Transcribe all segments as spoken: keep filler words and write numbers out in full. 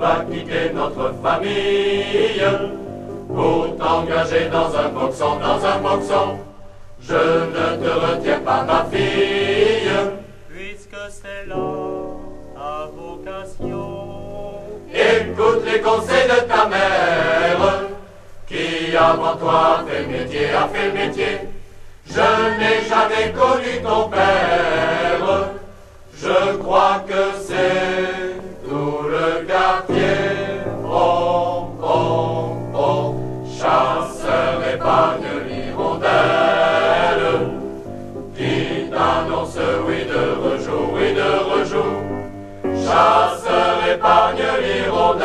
vas quitter notre famille pour t'engager dans un boxon, dans un boxon. Je ne te retiens pas, ma fille, puisque c'est là ta vocation. Écoute les conseils de ta mère, qui avant toi a fait le métier, a fait le métier. Je n'ai jamais connu ton père, je crois que c'est tout le quartier. Oh, oh, oh, chasseur épargne l'hirondelle, qui t'annonce oui de rejour, oui de rejour. Chasseur épargne l'hirondelle,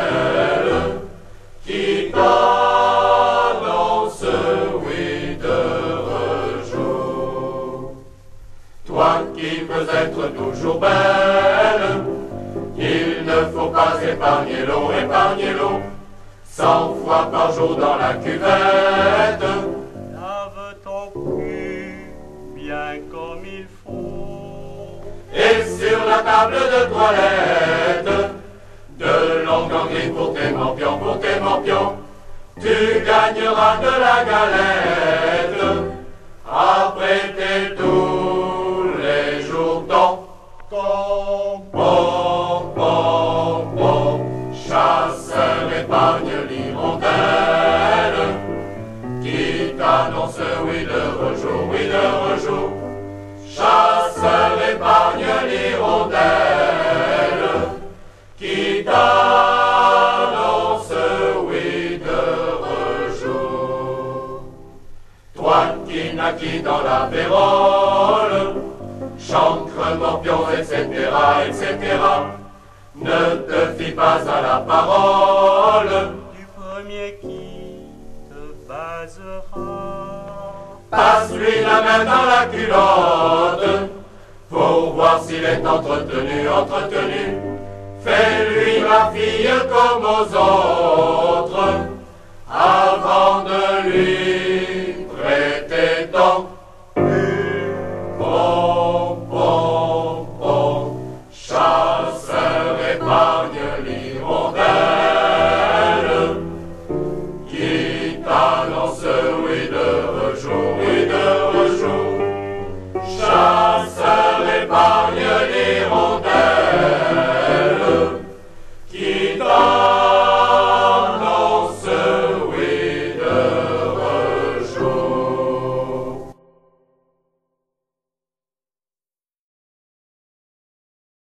qui t'annonce oui de rejour. Toi qui veux être toujours belle, il ne faut pas épargner l'eau, épargner l'eau. Cent fois par jour dans la cuvette, lave ton cul bien comme il faut. Et sur la table de toilette, de longues anguilles pour tes morpions, pour tes morpions. Tu gagneras de la galette, après t'es tous les jours ton ton bon, bon, bon. Chasseur épargne l'hirondelle, qui t'annonce oui de rejour, oui de rejour. Chasseur épargne l'hirondelle, qui t'annonce oui de rejour. Toi qui naquis dans la vérole, chancre, morpion, et cetera, et cetera, ne te fie pas à la parole du premier qui te basera. Passe-lui la main dans la culotte, pour voir s'il est entretenu, entretenu. Fais-lui ma fille comme aux autres. Ah,